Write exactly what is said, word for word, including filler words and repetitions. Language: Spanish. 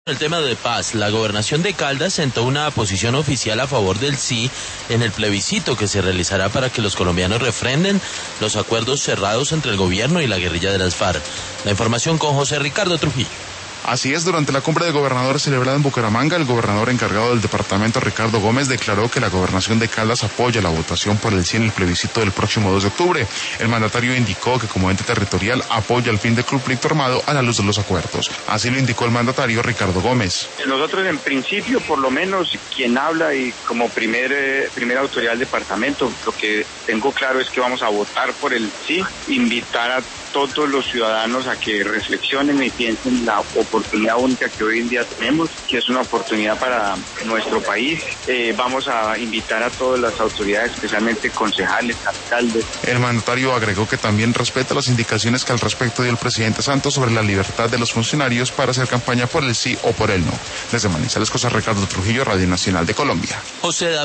El tema de paz, la gobernación de Caldas sentó una posición oficial a favor del sí en el plebiscito que se realizará para que los colombianos refrenden los acuerdos cerrados entre el gobierno y la guerrilla de las FARC. La información con José Ricardo Trujillo. Así es, durante la cumbre de gobernadores celebrada en Bucaramanga, el gobernador encargado del departamento, Ricardo Gómez, declaró que la gobernación de Caldas apoya la votación por el sí en el plebiscito del próximo dos de octubre. El mandatario indicó que como ente territorial apoya el fin del conflicto armado a la luz de los acuerdos. Así lo indicó el mandatario Ricardo Gómez. Nosotros en principio, por lo menos quien habla y como primer, eh, primera autoridad del departamento, lo que tengo claro es que vamos a votar por el sí, invitar a todos los ciudadanos a que reflexionen y piensen la oportunidad única que hoy en día tenemos, que es una oportunidad para nuestro país. Eh, vamos a invitar a todas las autoridades, especialmente concejales, alcaldes. El mandatario agregó que también respeta las indicaciones que al respecto dio el presidente Santos sobre la libertad de los funcionarios para hacer campaña por el sí o por el no. Desde Manizales, José Ricardo Trujillo, Radio Nacional de Colombia. José